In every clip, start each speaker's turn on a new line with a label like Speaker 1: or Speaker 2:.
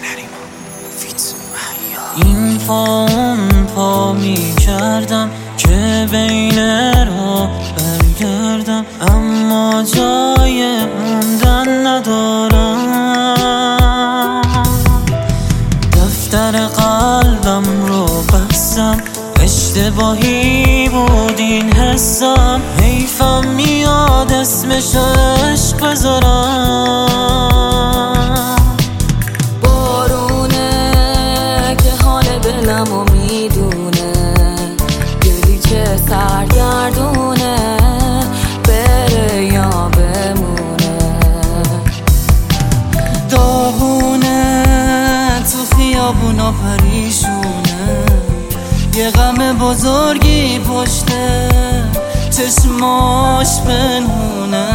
Speaker 1: این پا اون پا می کردم که بین رو برگردم، اما جای موندن ندارم. دفتر قلبم رو بستم، اشتباهی بود این حسم، حیفم میاد اسمش عشق بذارم.
Speaker 2: بارونه که حال دلمو میدونه، دلی که سرگردونه، بره یا بمونه.
Speaker 1: داغونه تو خیابونا پریشونه، یه غم بزرگی پشته چشماش پنهونه.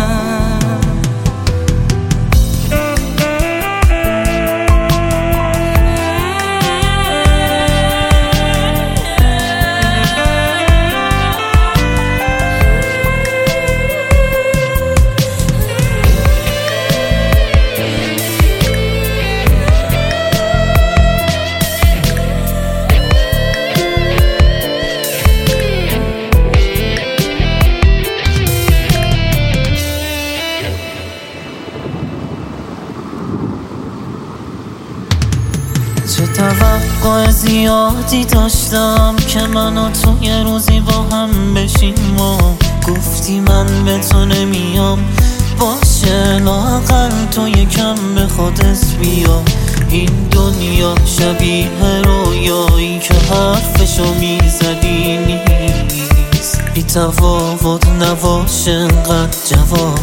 Speaker 1: چه توقع زیادی داشتم که من و تو یه روزی با هم بشیم و گفتی من به تو نمیام، باشه لااقل تو یکم به خودت بیا. این دنیا شبیه رویایی که حرفشو میزدی نیست، بی تفاوت نباشه انقدر جواب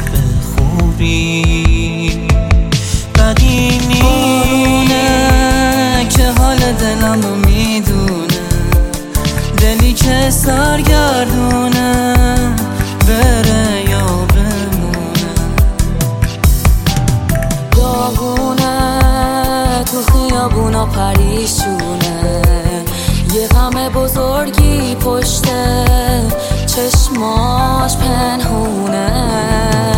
Speaker 1: خوبی بدی نیست.
Speaker 3: که حال دلمو میدونه، دلی که سرگردونه، بره یا بمونه.
Speaker 2: داغونه تو خیابونا پریشونه، یه غم بزرگی پشته چشماش پنهونه.